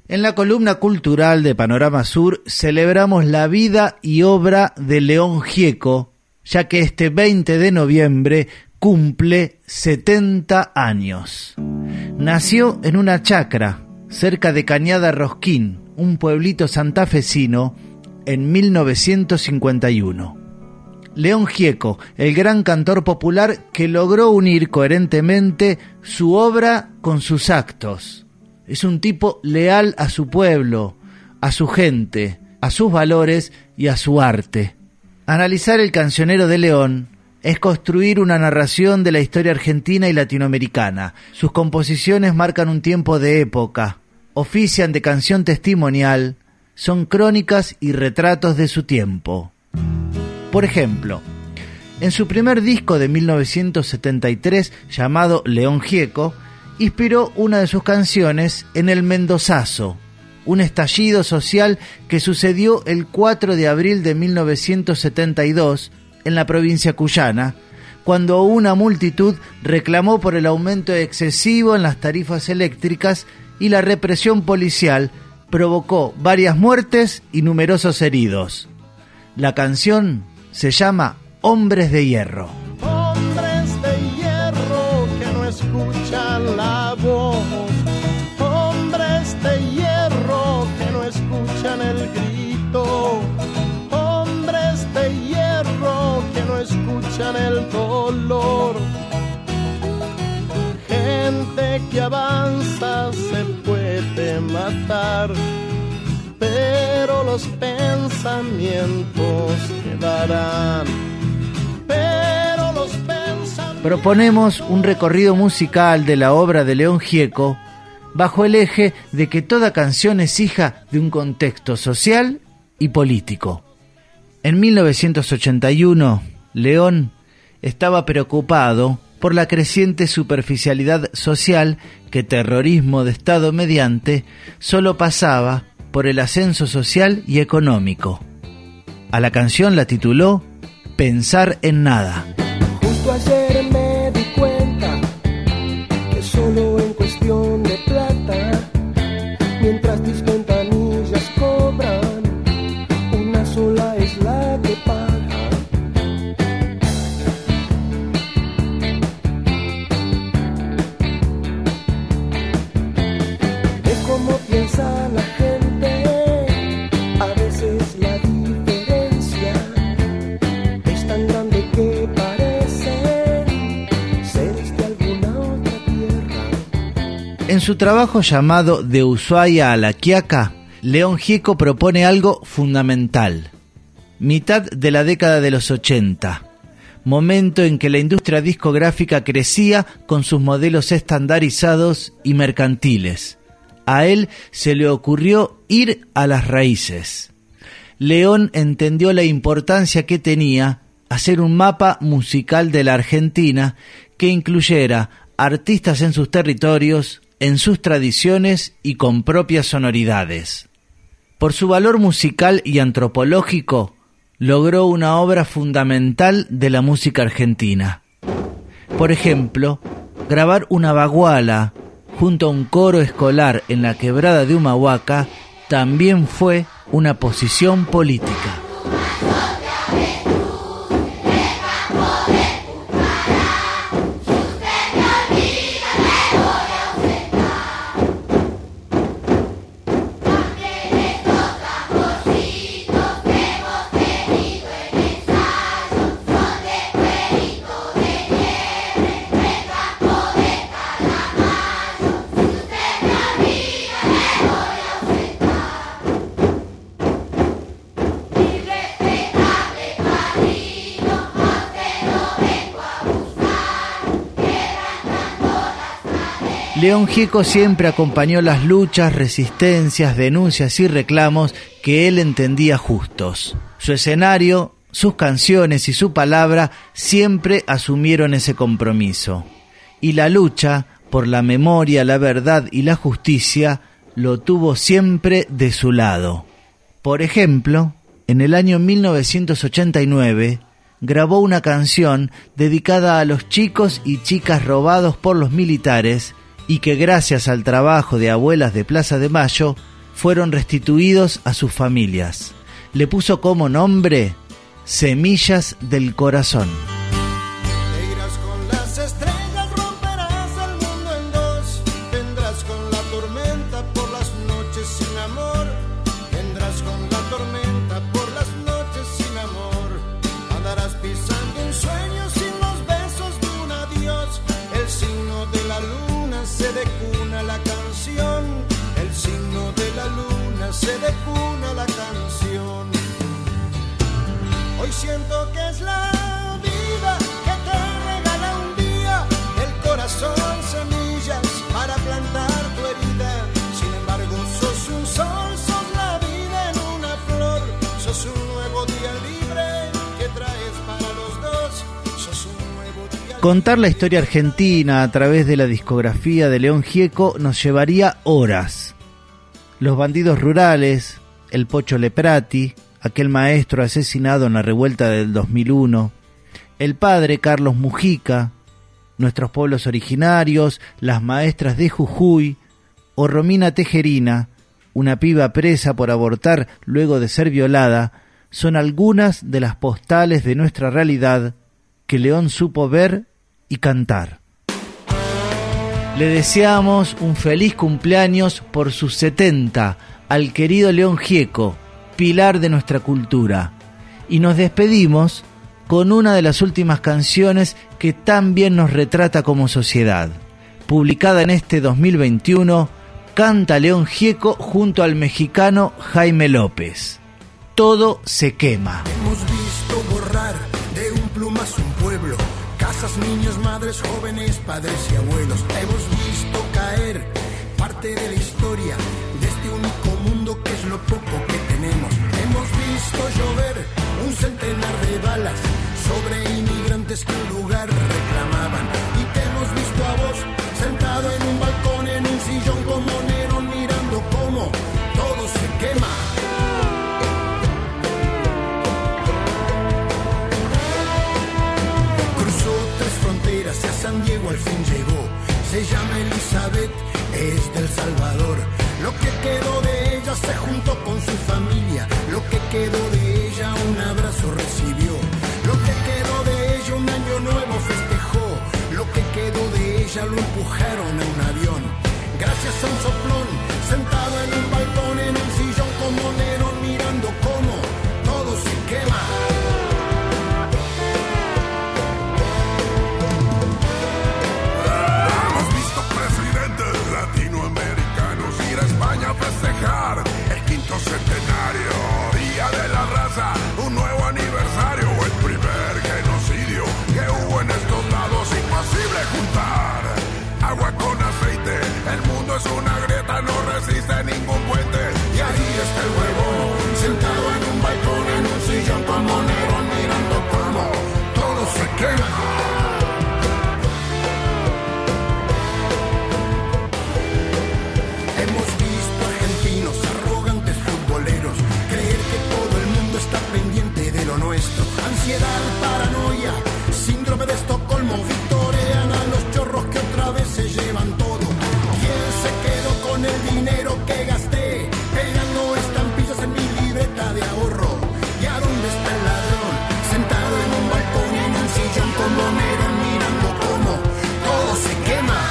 En la columna cultural de Panorama Sur celebramos la vida y obra de León Gieco, ya que este 20 de noviembre cumple 70 años. Nació en una chacra, cerca de Cañada Rosquín, un pueblito santafesino, en 1951. León Gieco, el gran cantor popular que logró unir coherentemente su obra con sus actos. Es un tipo leal a su pueblo, a su gente, a sus valores y a su arte. Analizar el cancionero de León es construir una narración de la historia argentina y latinoamericana. Sus composiciones marcan un tiempo de época, ofician de canción testimonial, son crónicas y retratos de su tiempo. Por ejemplo, en su primer disco de 1973, llamado León Gieco, inspiró una de sus canciones en el Mendozazo, un estallido social que sucedió el 4 de abril de 1972 en la provincia cuyana, cuando una multitud reclamó por el aumento excesivo en las tarifas eléctricas y la represión policial provocó varias muertes y numerosos heridos. La canción se llama Hombres de Hierro. Hombres de hierro que no escuchan la voz, hombres de hierro que no escuchan el grito, hombres de hierro que no escuchan el dolor. Gente que avanza se puede matar, pero los pensamientos quedarán. Proponemos un recorrido musical de la obra de León Gieco bajo el eje de que toda canción es hija de un contexto social y político. En 1981, León estaba preocupado por la creciente superficialidad social que terrorismo de Estado mediante solo pasaba por el ascenso social y económico. A la canción la tituló Pensar en Nada. Justo ayer me di cuenta que solo en cuestión de plata, mientras mis ventanillas cobran, una sola es la que paga. De cómo piensa la gente, a veces la diferencia es tan grande que parecen seres de alguna otra tierra. En su trabajo llamado De Ushuaia a La Quiaca, León Gieco propone algo fundamental. Mitad de la década de los 80, momento en que la industria discográfica crecía con sus modelos estandarizados y mercantiles. A él se le ocurrió ir a las raíces. León entendió la importancia que tenía hacer un mapa musical de la Argentina que incluyera artistas en sus territorios, en sus tradiciones y con propias sonoridades. Por su valor musical y antropológico, logró una obra fundamental de la música argentina. Por ejemplo, grabar una baguala junto a un coro escolar en la quebrada de Humahuaca también fue una posición política. León Gieco siempre acompañó las luchas, resistencias, denuncias y reclamos que él entendía justos. Su escenario, sus canciones y su palabra siempre asumieron ese compromiso. Y la lucha por la memoria, la verdad y la justicia lo tuvo siempre de su lado. Por ejemplo, en el año 1989 grabó una canción dedicada a los chicos y chicas robados por los militares y que gracias al trabajo de Abuelas de Plaza de Mayo fueron restituidos a sus familias. Le puso como nombre Semillas del Corazón. Te irás con las estrellas, romperás el mundo en dos. Vendrás con la tormenta por las noches sin amor. Vendrás con la tormenta por las noches sin amor. Andarás pisando un sueño sin los besos de un adiós. El signo de la luna se decuna la canción. El signo de la luna se decuna la canción. Hoy siento que es la vida que te regala un día, el corazón semillas para plantar tu herida. Sin embargo sos un sol, sos la vida en una flor, sos un nuevo día libre que traes para los dos, sos un nuevo día. Contar la historia argentina a través de la discografía de León Gieco nos llevaría horas. Los bandidos rurales, el Pocho Leprati, aquel maestro asesinado en la revuelta del 2001, el padre Carlos Mujica, nuestros pueblos originarios, las maestras de Jujuy, o Romina Tejerina, una piba presa por abortar luego de ser violada, son algunas de las postales de nuestra realidad que León supo ver y cantar. Le deseamos un feliz cumpleaños por sus 70 al querido León Gieco, pilar de nuestra cultura. Y nos despedimos con una de las últimas canciones que tan bien nos retrata como sociedad. Publicada en este 2021, canta León Gieco junto al mexicano Jaime López. Todo se quema. Hemos visto borrar de un plumazo un pueblo, casas, niños, madres, jóvenes, padres y abuelos. Hemos visto caer parte de la historia de este único mundo que es lo poco que tenemos. Hemos visto llover un centenar de balas sobre inmigrantes que un lugar reclamaban. Y te hemos visto a vos sentado en un balcón, en un sillón como Nerón, mirando cómo todo se quema. Cruzó 3 fronteras y a San Diego al fin llegó. Se llama Elizabeth, es del Salvador. Lo que quedó de ella se juntó con su familia. Lo que quedó de ella un abrazo recibió. Lo que quedó de ella un año nuevo festejó. Lo que quedó de ella lo empujaron a un avión. Gracias a un soplón, sentado en un balcón, en un sillón como Nerón, mirando cómo todo se quema. Hemos visto presidentes latinoamericanos ir a España a festejar el 5º centenario, Día de la Raza, un nuevo aniversario, el primer genocidio que hubo en estos lados. Imposible juntar agua con aceite, el mundo es una grieta, no resiste ningún puente. Y ahí está el huevón, sentado en un balcón, en un sillón como Nerón, mirando cómo todo se quema. Hemos visto argentinos arrogantes futboleros creer que todo el mundo está pendiente de lo nuestro. Ansiedad, paranoia, síndrome de Estocolmo, victorean a los chorros que otra vez se llevan todo. ¿Quién se quedó con el dinero que gasté pegando estampillas en mi libreta de ahorro? ¿Y a dónde está el ladrón? Sentado en un balcón, en un sillón como Nerón, mirando cómo todo se quema.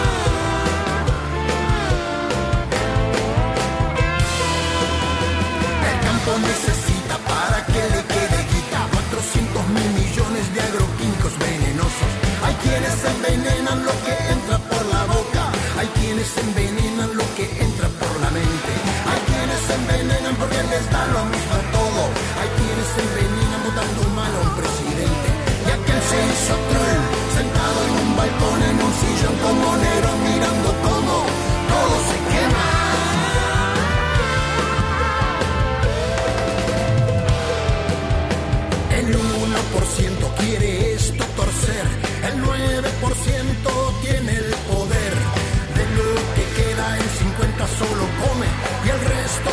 El campo necesita para que le quede guita 400.000 millones de agroquímicos venenosos. Hay quienes envenenan lo que entra por la boca, hay quienes envenenan lo que entra por la mente, hay quienes envenenan porque les da lo mismo todo, hay quienes envenenan votando mal a un presidente. Y aquel se hizo troll, sentado en un balcón, en un sillón como Nerón, mirando cómo todo se quema. El 1% quiere esto torcer, el 9% tiene el poder. De lo que queda el 50 solo come y el resto